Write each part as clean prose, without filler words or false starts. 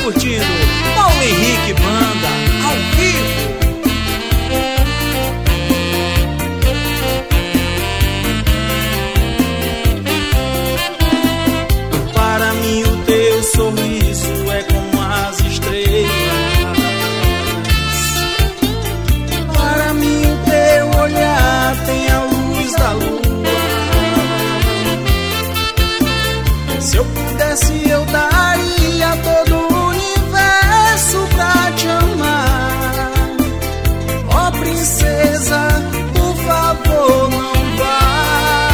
curtindo Paulo Henrique Banda, ao vivo. Para mim o teu sorriso é como as estrelas. Para mim o teu olhar tem a luz da lua. Se eu pudesse eu daria todo o universo pra te amar. Ó princesa, por favor não vá.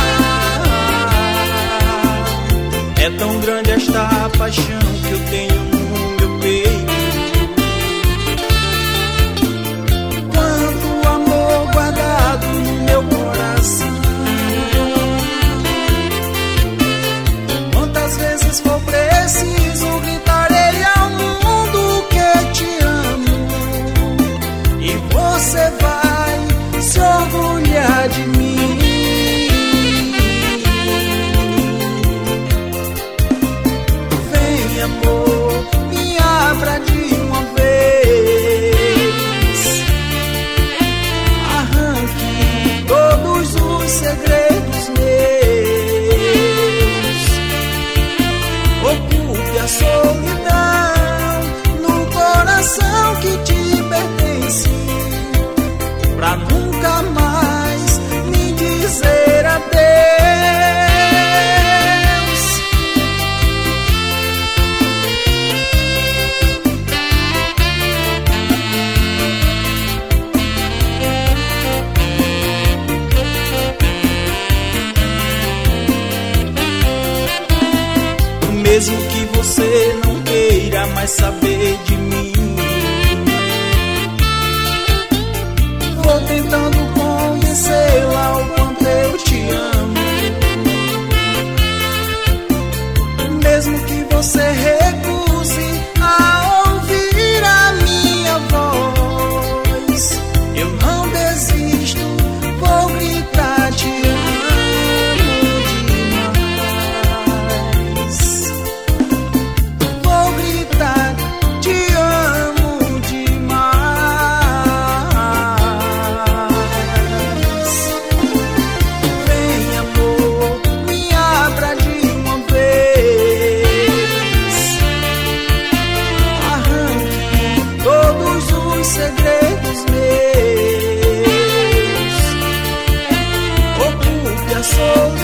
É tão grande esta paixão que eu tenho no meu peito. Quanto amor guardado no meu coração. Quantas vezes for preciso gritarei ao mundo que te amo. E você vai se orgulhar de mim. Vem amor, me abra de uma vez. Arranque todos os segredos meus. Ocupe a solidão no coração que te pertence, pra nunca mais me dizer adeus. Mesmo que você não queira mais saber de mim, vou tentando convencê-la o quanto eu te amo. Mesmo que você recuse a ouvir a minha voz, eu não desisto, vou gritar te amo. Segredos meus, ocupe a solidão